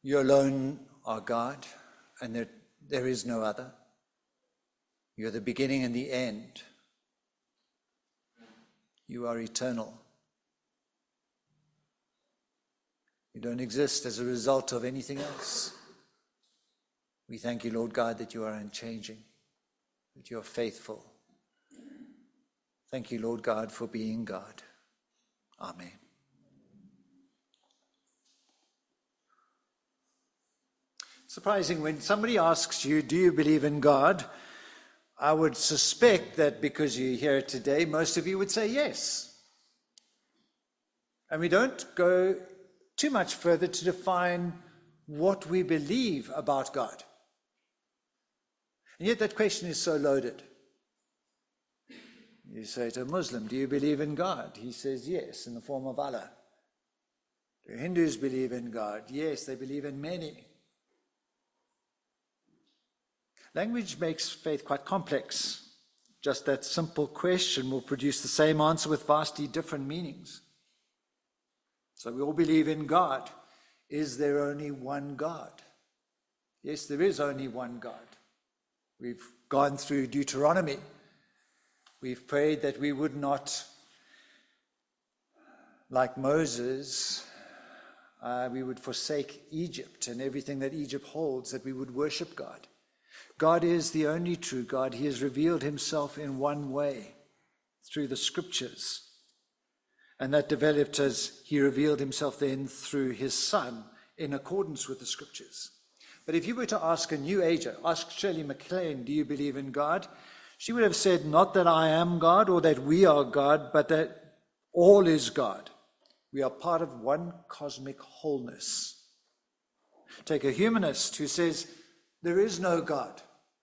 You alone are God, and there is no other. You're the beginning and the end. You are eternal. You don't exist as a result of anything else. We thank you, Lord God, that you are unchanging, that you are faithful. Thank you, Lord God, for being God. Amen. Surprising, when somebody asks you, do you believe in God? I would suspect that because you're here today, most of you would say yes. And we don't go too much further to define what we believe about God. And yet that question is so loaded. You say to a Muslim, do you believe in God? He says yes, in the form of Allah. Do Hindus believe in God? Yes, they believe in many. Language makes faith quite complex. Just that simple question will produce the same answer with vastly different meanings. So we all believe in God. Is there only one God? Yes, there is only one God. We've gone through Deuteronomy. We've prayed that we would not, like Moses, we would forsake Egypt and everything that Egypt holds, that we would worship God. God is the only true God. He has revealed himself in one way, through the scriptures. And that developed as he revealed himself then through his Son, in accordance with the scriptures. But if you were to ask a New Ager, ask Shirley MacLaine, do you believe in God? She would have said, not that I am God or that we are God, but that all is God. We are part of one cosmic wholeness. Take a humanist who says, there is no God.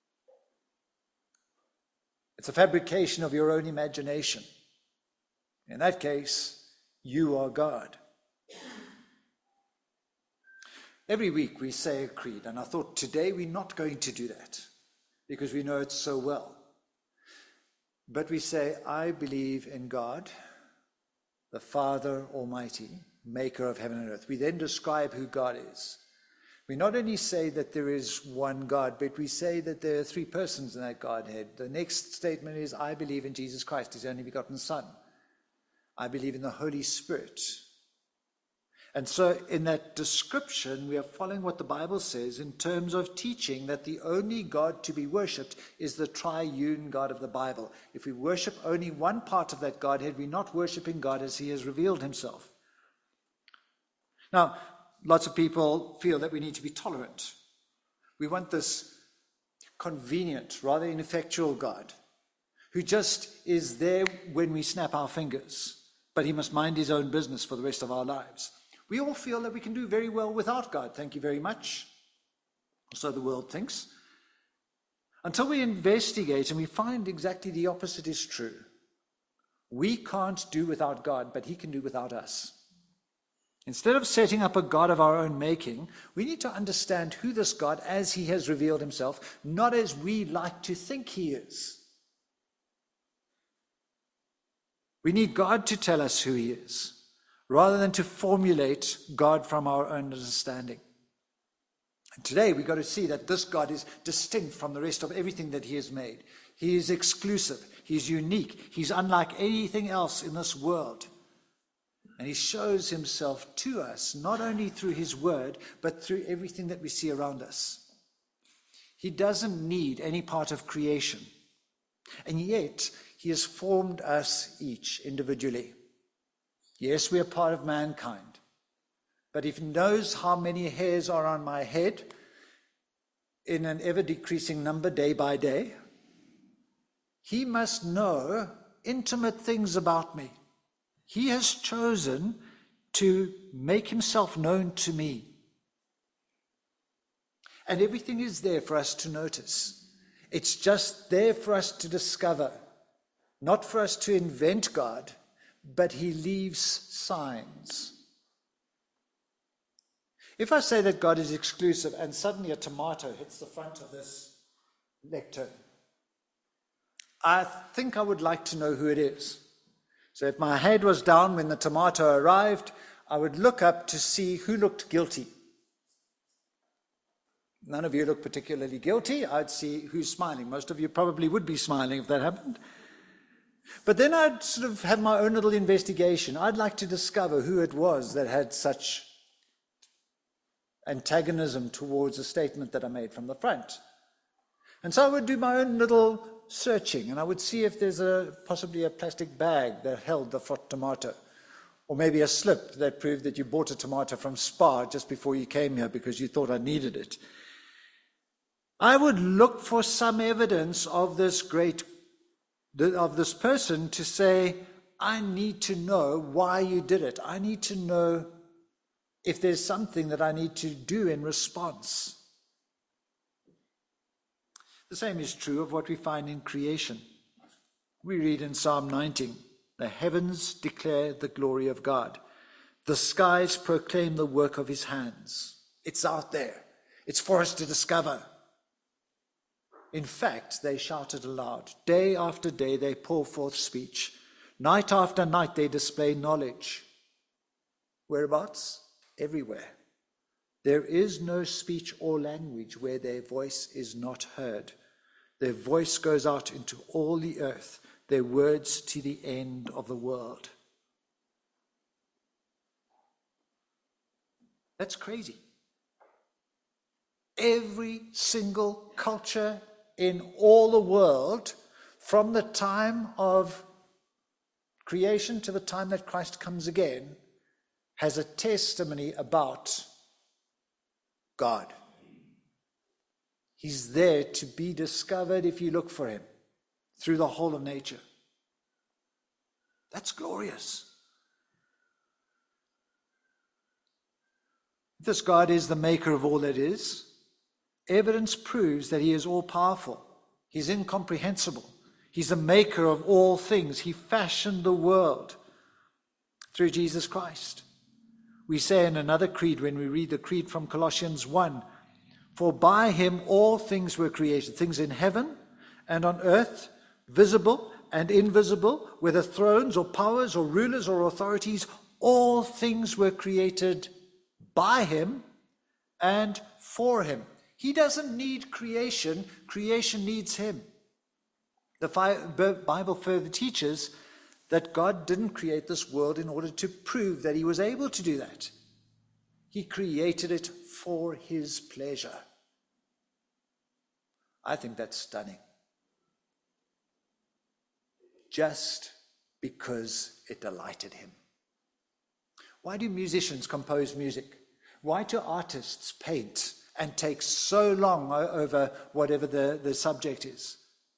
It's a fabrication of your own imagination. In that case, you are God. Every week we say a creed, and I thought today we're not going to do that because we know it so well. But we say, I believe in God, the Father Almighty, maker of heaven and earth. We then describe who God is. We not only say that there is one God, but we say that there are three persons in that Godhead. The next statement is, I believe in Jesus Christ, his only begotten Son. I believe in the Holy Spirit. And so in that description, we are following what the Bible says in terms of teaching that the only God to be worshipped is the triune God of the Bible. If we worship only one part of that Godhead, we're not worshiping God as he has revealed himself. Now, lots of people feel that we need to be tolerant. We want this convenient, rather ineffectual God who just is there when we snap our fingers, but he must mind his own business for the rest of our lives. We all feel that we can do very well without God. Thank you very much. So the world thinks. Until we investigate and we find exactly the opposite is true. We can't do without God, but he can do without us. Instead of setting up a God of our own making, we need to understand who this God, as he has revealed himself, not as we like to think he is. We need God to tell us who he is, rather than to formulate God from our own understanding. And today we've got to see that this God is distinct from the rest of everything that he has made. He is exclusive. He's unique. He's unlike anything else in this world. And he shows himself to us, not only through his word, but through everything that we see around us. He doesn't need any part of creation. And yet he has formed us each individually. Yes, we are part of mankind, but if he knows how many hairs are on my head in an ever-decreasing number day by day, he must know intimate things about me. He has chosen to make himself known to me. And everything is there for us to notice. It's just there for us to discover, not for us to invent God, but he leaves signs. If I say that God is exclusive and suddenly a tomato hits the front of this lectern, I think I would like to know who it is. So if my head was down when the tomato arrived, I would look up to see who looked guilty. None of you look particularly guilty. I'd see who's smiling. Most of you probably would be smiling if that happened. But then I'd sort of have my own little investigation. I'd like to discover who it was that had such antagonism towards a statement that I made from the front. And so I would do my own little searching, and I would see if there's possibly a plastic bag that held the fruit tomato, or maybe a slip that proved that you bought a tomato from Spar just before you came here because you thought I needed it. I would look for some evidence of this person to say, I need to know why you did it. I need to know if there's something that I need to do in response. The same is true of what we find in creation. We read in Psalm 19, the heavens declare the glory of God. The skies proclaim the work of his hands. It's out there. It's for us to discover. In fact, they shouted aloud. Day after day they pour forth speech. Night after night they display knowledge. Whereabouts? Everywhere. There is no speech or language where their voice is not heard. Their voice goes out into all the earth, their words to the end of the world. That's crazy. Every single culture in all the world, from the time of creation to the time that Christ comes again, has a testimony about God. He's there to be discovered if you look for him through the whole of nature. That's glorious. If this God is the maker of all that is, evidence proves that he is all-powerful. He's incomprehensible. He's the maker of all things. He fashioned the world through Jesus Christ. We say in another creed, when we read the creed from Colossians 1, for by him all things were created, things in heaven and on earth, visible and invisible, whether thrones or powers or rulers or authorities, all things were created by him and for him. He doesn't need creation, creation needs him. The Bible further teaches that God didn't create this world in order to prove that he was able to do that. He created it for his pleasure. I think that's stunning. Just because it delighted him. Why do musicians compose music? Why do artists paint and take so long over whatever the subject is?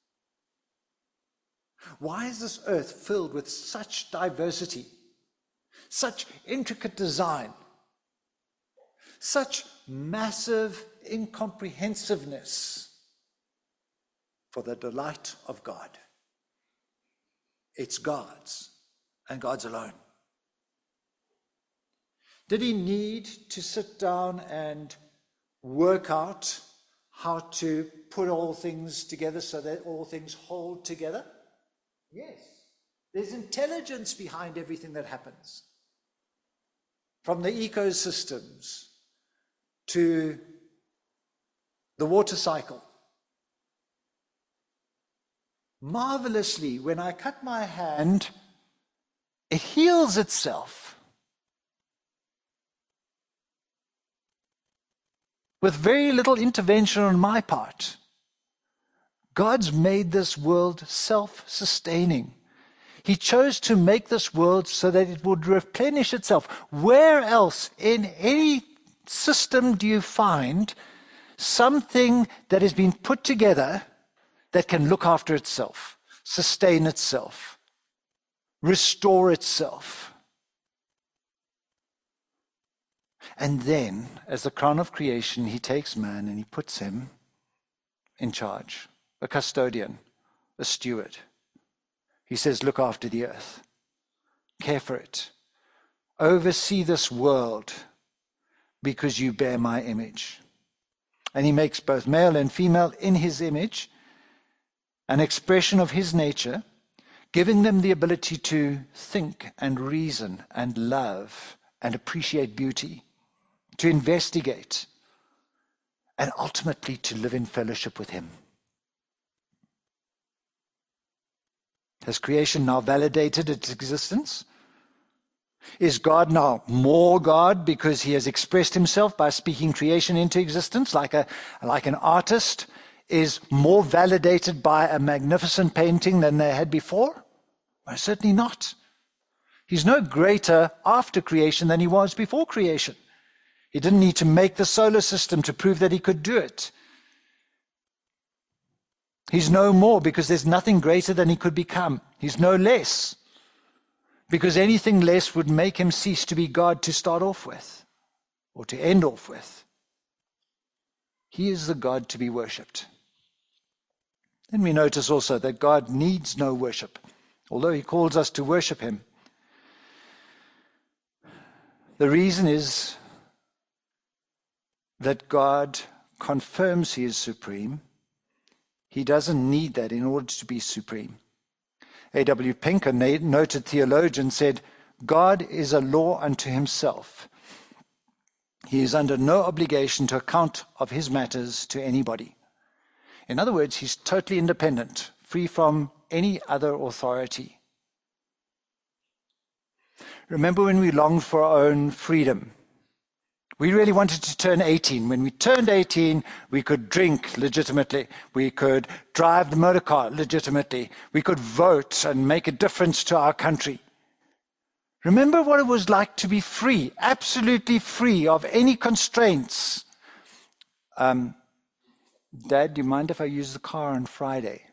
Why is this earth filled with such diversity, such intricate design, such massive incomprehensiveness? For the delight of God. It's God's, and God's alone. Did he need to sit down and work out how to put all things together so that all things hold together? Yes. There's intelligence behind everything that happens. From the ecosystems to the water cycle. Marvelously, when I cut my hand, it heals itself. With very little intervention on my part. God's made this world self-sustaining. He chose to make this world so that it would replenish itself. Where else in any system do you find something that has been put together that can look after itself, sustain itself, restore itself? And then, as the crown of creation, he takes man and he puts him in charge, a custodian, a steward. He says, look after the earth, care for it, oversee this world because you bear my image. And he makes both male and female in his image, an expression of his nature, giving them the ability to think and reason and love and appreciate beauty, to investigate and ultimately to live in fellowship with him. Has creation now validated its existence? Is God now more God because he has expressed himself by speaking creation into existence, like an artist is more validated by a magnificent painting than they had before? Well, certainly not. He's no greater after creation than he was before creation. He didn't need to make the solar system to prove that he could do it. He's no more because there's nothing greater than he could become. He's no less because anything less would make him cease to be God to start off with or to end off with. He is the God to be worshipped. Then we notice also that God needs no worship, although he calls us to worship him. The reason is that God confirms he is supreme. He doesn't need that in order to be supreme. A.W. Pink, a noted theologian, said, God is a law unto himself. He is under no obligation to account of his matters to anybody. In other words, he's totally independent, free from any other authority. Remember when we longed for our own freedom? We really wanted to turn 18. When we turned 18, we could drink legitimately. We could drive the motor car legitimately. We could vote and make a difference to our country. Remember what it was like to be free, absolutely free of any constraints. Dad, do you mind if I use the car on Friday?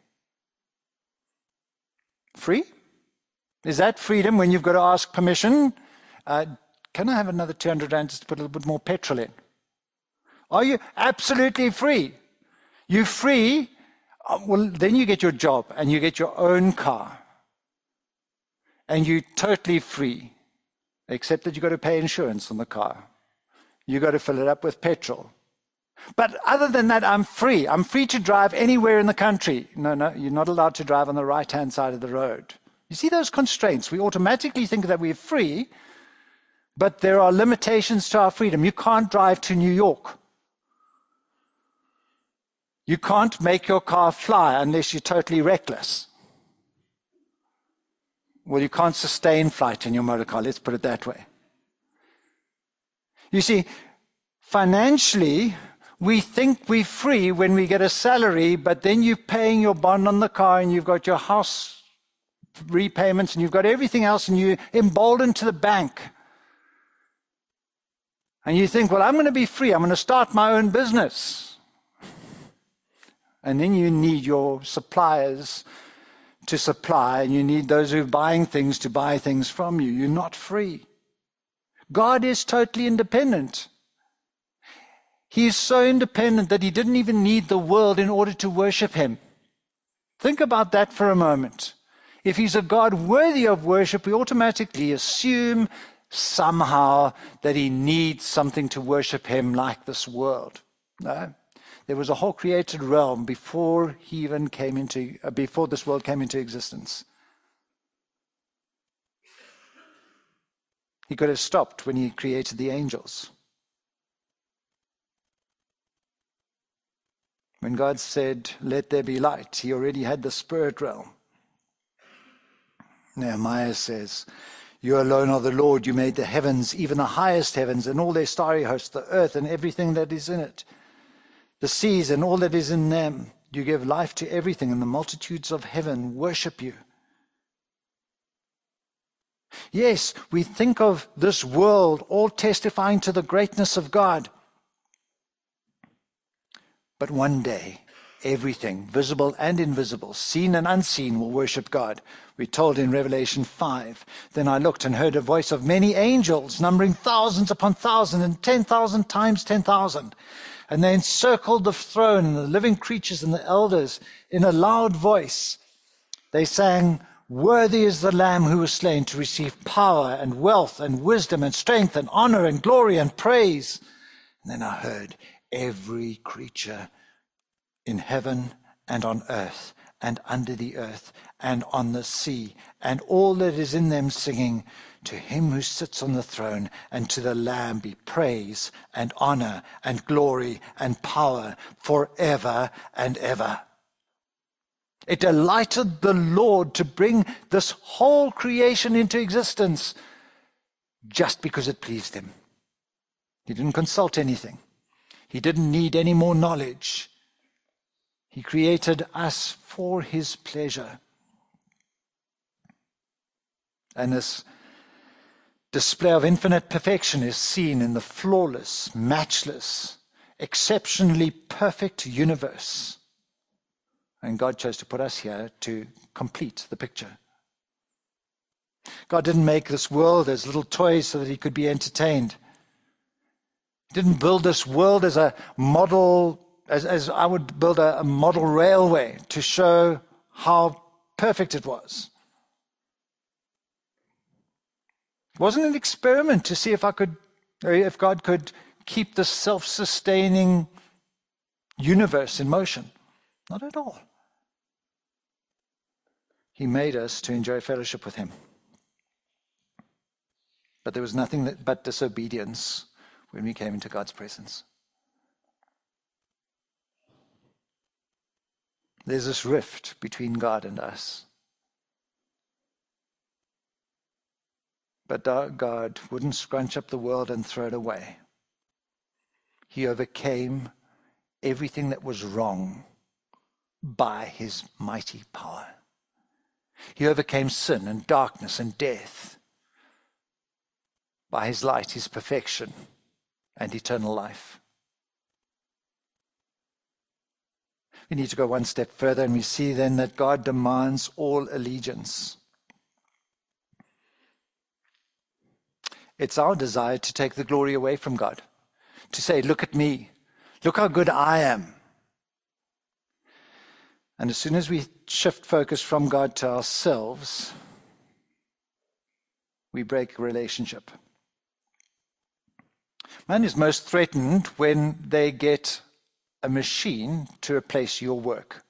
Free? Is that freedom when you've got to ask permission? Can I have another 200 rand just to put a little bit more petrol in? Are you absolutely free? You're free, well, then you get your job and you get your own car. And you're totally free, except that you've got to pay insurance on the car. You've got to fill it up with petrol. But other than that, I'm free. I'm free to drive anywhere in the country. No, you're not allowed to drive on the right-hand side of the road. You see those constraints? We automatically think that we're free, but there are limitations to our freedom. You can't drive to New York. You can't make your car fly unless you're totally reckless. Well, you can't sustain flight in your motor car, let's put it that way. You see, financially, we think we're free when we get a salary, but then you're paying your bond on the car and you've got your house repayments and you've got everything else and you're emboldened to the bank. And you think, well, I'm going to be free. I'm going to start my own business. And then you need your suppliers to supply, and you need those who are buying things to buy things from you. You're not free. God is totally independent. He is so independent that he didn't even need the world in order to worship him. Think about that for a moment. If he's a God worthy of worship, we automatically assume somehow that he needs something to worship him like this world. No. There was a whole created realm before before this world came into existence. He could have stopped when he created the angels. When God said, "Let there be light," he already had the spirit realm. Nehemiah says, "You alone are the Lord. You made the heavens, even the highest heavens, and all their starry hosts, the earth and everything that is in it, the seas and all that is in them. You give life to everything, and the multitudes of heaven worship you." Yes, we think of this world all testifying to the greatness of God. But one day, everything, visible and invisible, seen and unseen, will worship God. We're told in Revelation 5, "Then I looked and heard a voice of many angels, numbering thousands upon thousands and 10,000 times 10,000. And they encircled the throne and the living creatures and the elders in a loud voice. They sang, 'Worthy is the Lamb who was slain to receive power and wealth and wisdom and strength and honor and glory and praise.' And then I heard every creature in heaven and on earth and under the earth and on the sea and all that is in them singing, To him who sits on the throne and to the Lamb be praise and honor and glory and power forever and ever. It delighted the Lord to bring this whole creation into existence just because it pleased him. He didn't consult anything. He didn't need any more knowledge. He created us for his pleasure. And this display of infinite perfection is seen in the flawless, matchless, exceptionally perfect universe. And God chose to put us here to complete the picture. God didn't make this world as little toys so that he could be entertained. He didn't build this world as a model, as I would build a model railway to show how perfect it was. It wasn't an experiment to see if God could keep the self-sustaining universe in motion. Not at all. He made us to enjoy fellowship with him. But there was nothing but disobedience when we came into God's presence. There's this rift between God and us. But God wouldn't scrunch up the world and throw it away. He overcame everything that was wrong by his mighty power. He overcame sin and darkness and death by his light, his perfection, and eternal life. We need to go one step further, and we see then that God demands all allegiance. It's our desire to take the glory away from God, to say, look at me, look how good I am. And as soon as we shift focus from God to ourselves, we break a relationship. Man is most threatened when they get a machine to replace your work.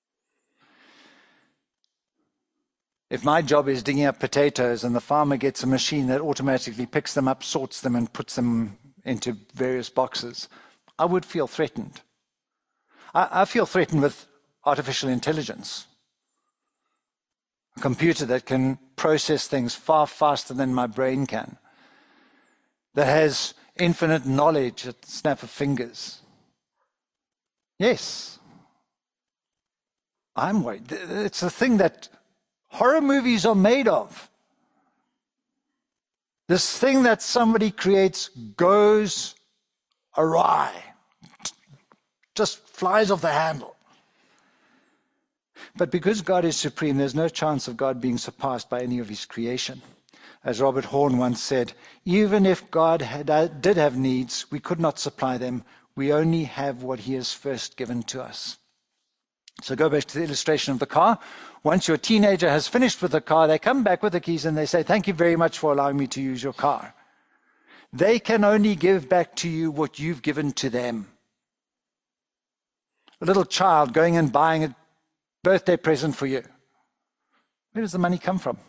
If my job is digging up potatoes and the farmer gets a machine that automatically picks them up, sorts them, and puts them into various boxes, I would feel threatened. I feel threatened with artificial intelligence. A computer that can process things far faster than my brain can. That has infinite knowledge at the snap of fingers. Yes. I'm worried. It's the thing that horror movies are made of. This thing that somebody creates goes awry. Just flies off the handle. But because God is supreme, there's no chance of God being surpassed by any of his creation. As Robert Horn once said, even if God did have needs, we could not supply them. We only have what he has first given to us. So go back to the illustration of the car. Once your teenager has finished with the car, they come back with the keys and they say, thank you very much for allowing me to use your car. They can only give back to you what you've given to them. A little child going and buying a birthday present for you. Where does the money come from?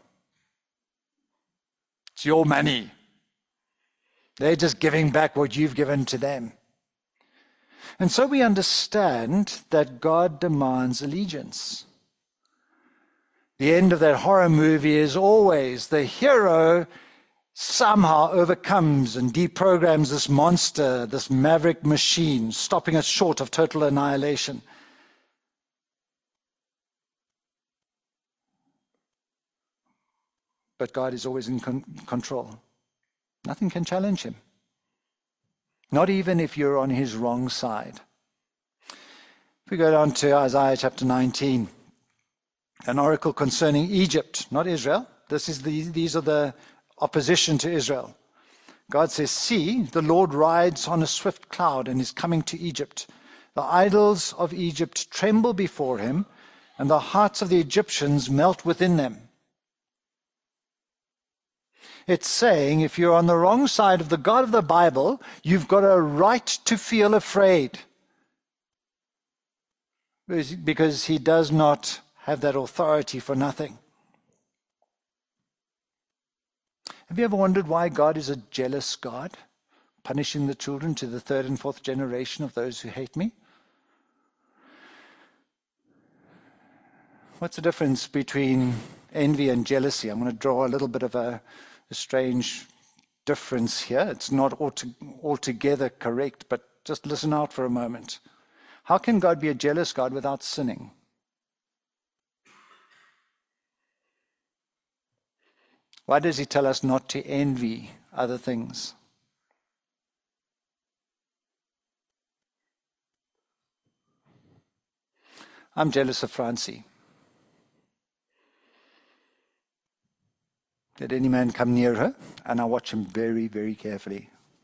It's your money. They're just giving back what you've given to them. And so we understand that God demands allegiance. The end of that horror movie is always the hero somehow overcomes and deprograms this monster, this maverick machine, stopping it short of total annihilation. But God is always in control. Nothing can challenge him. Not even if you're on his wrong side. If we go down to Isaiah chapter 19, an oracle concerning Egypt, not Israel. These are the opposition to Israel. God says, see, the Lord rides on a swift cloud and is coming to Egypt. The idols of Egypt tremble before him, and the hearts of the Egyptians melt within them. It's saying if you're on the wrong side of the God of the Bible, you've got a right to feel afraid. Because he does not have that authority for nothing. Have you ever wondered why God is a jealous God, punishing the children to the third and fourth generation of those who hate me? What's the difference between envy and jealousy? I'm going to draw a little bit of a strange difference here. It's not altogether correct, but just listen out for a moment. How can God be a jealous God without sinning? Why does he tell us not to envy other things? I'm jealous of Francie. Let any man come near her, and I watch him very, very carefully.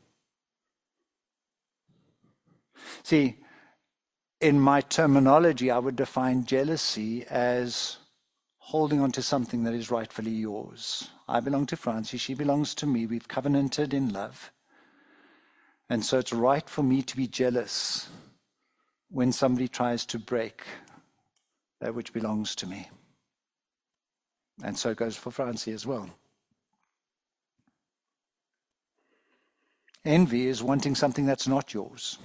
See, in my terminology, I would define jealousy as holding on to something that is rightfully yours. I belong to Francie, she belongs to me, we've covenanted in love. And so it's right for me to be jealous when somebody tries to break that which belongs to me. And so it goes for Francie as well. Envy is wanting something that's not yours.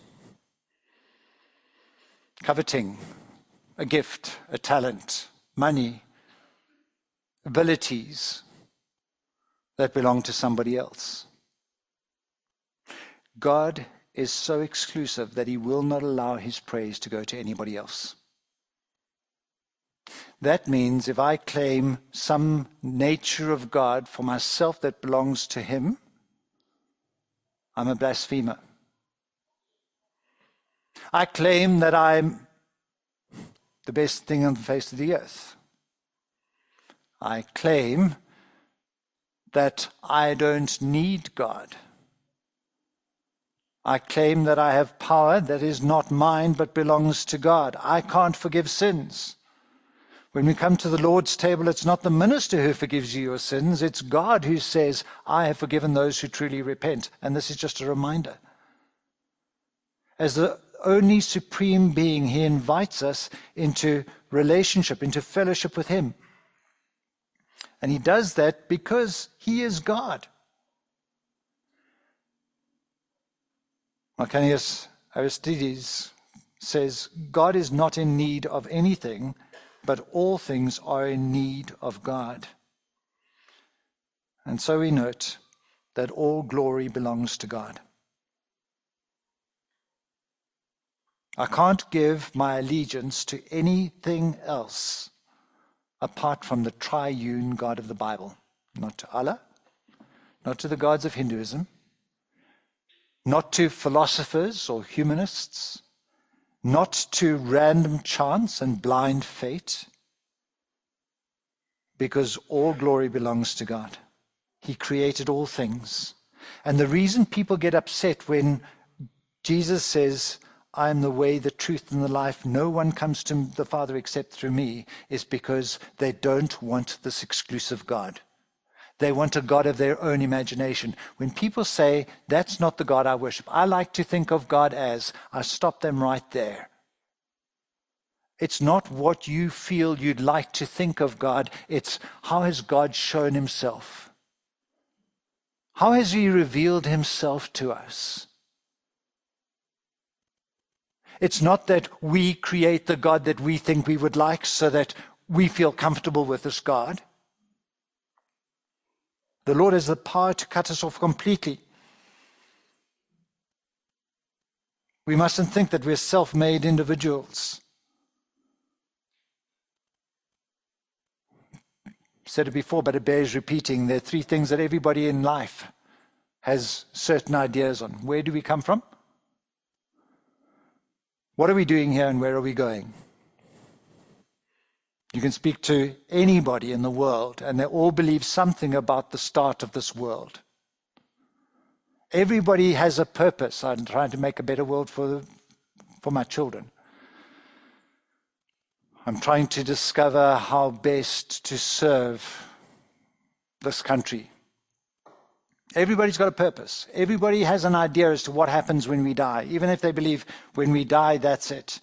Coveting a gift, a talent, money, abilities that belong to somebody else. God is so exclusive that he will not allow his praise to go to anybody else. That means if I claim some nature of God for myself that belongs to him, I'm a blasphemer. I claim that I'm the best thing on the face of the earth. I claim that I don't need God. I claim that I have power that is not mine but belongs to God. I can't forgive sins. When we come to the Lord's table, it's not the minister who forgives you your sins. It's God who says, I have forgiven those who truly repent. And this is just a reminder. As the only supreme being, he invites us into relationship, into fellowship with him. And he does that because he is God. Marcanius Aristides says, God is not in need of anything, but all things are in need of God. And so we note that all glory belongs to God. I can't give my allegiance to anything else apart from the triune God of the Bible. Not to Allah, not to the gods of Hinduism, not to philosophers or humanists, not to random chance and blind fate, because all glory belongs to God. He created all things. And the reason people get upset when Jesus says, I am the way, the truth, and the life, no one comes to the Father except through me, is because they don't want this exclusive God. They want a God of their own imagination. When people say, that's not the God I worship, I like to think of God as, I stop them right there. It's not what you feel you'd like to think of God. It's how has God shown himself? How has he revealed himself to us? It's not that we create the God that we think we would like so that we feel comfortable with this God. The Lord has the power to cut us off completely. We mustn't think that we're self-made individuals. I've said it before, but it bears repeating. There are three things that everybody in life has certain ideas on. Where do we come from? What are we doing here and where are we going? You can speak to anybody in the world and they all believe something about the start of this world. Everybody has a purpose. I'm trying to make a better world for my children. I'm trying to discover how best to serve this country. Everybody's got a purpose. Everybody has an idea as to what happens when we die, even if they believe when we die, that's it.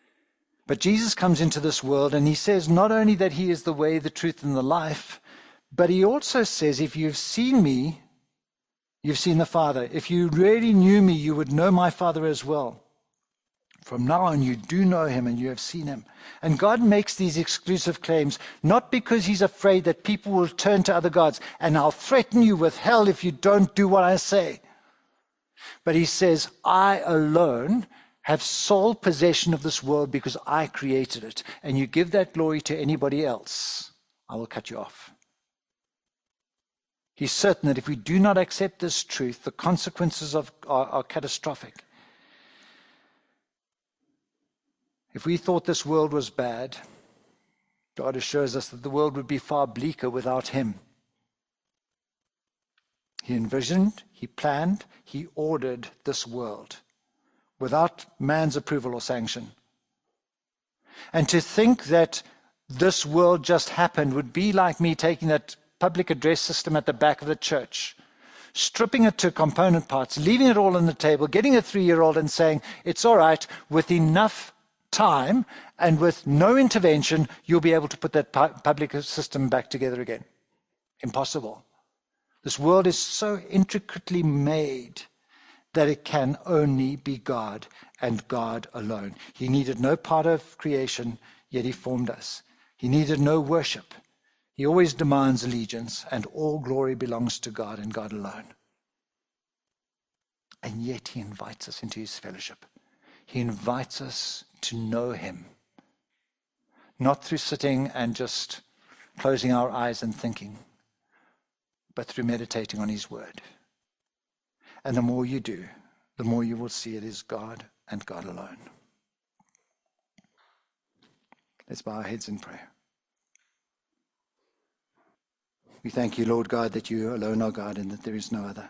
But Jesus comes into this world and he says not only that he is the way, the truth, and the life, But he also says, if you've seen me, you've seen the Father. If you really knew me, you would know my Father as well. From now on, you do know him and you have seen him. And God makes these exclusive claims, not because he's afraid that people will turn to other gods, and I'll threaten you with hell if you don't do what I say. But he says, I alone have sole possession of this world because I created it. And you give that glory to anybody else, I will cut you off. He's certain that if we do not accept this truth, the consequences are catastrophic. If we thought this world was bad, God assures us that the world would be far bleaker without him. He envisioned, he planned, he ordered this world without man's approval or sanction. And to think that this world just happened would be like me taking that public address system at the back of the church, stripping it to component parts, leaving it all on the table, getting a 3-year-old and saying, it's all right, with enough time and with no intervention, you'll be able to put that public system back together again. Impossible. This world is so intricately made that it can only be God and God alone. He needed no part of creation, yet he formed us. He needed no worship. He always demands allegiance, and all glory belongs to God and God alone. And yet he invites us into his fellowship. He invites us to know him, not through sitting and just closing our eyes and thinking, but through meditating on his word. And the more you do, the more you will see it is God and God alone. Let's bow our heads in prayer. We thank you, Lord God, that you alone are God and that there is no other.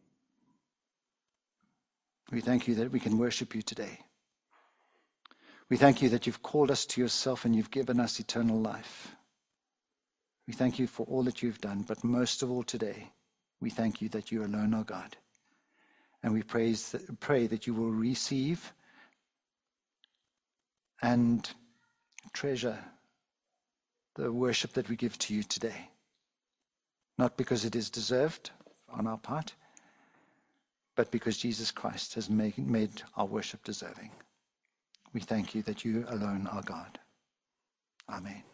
We thank you that we can worship you today. We thank you that you've called us to yourself and you've given us eternal life. We thank you for all that you've done, but most of all today, we thank you that you alone are God. And we pray that you will receive and treasure the worship that we give to you today. Not because it is deserved on our part, but because Jesus Christ has made our worship deserving. We thank you that you alone are God. Amen.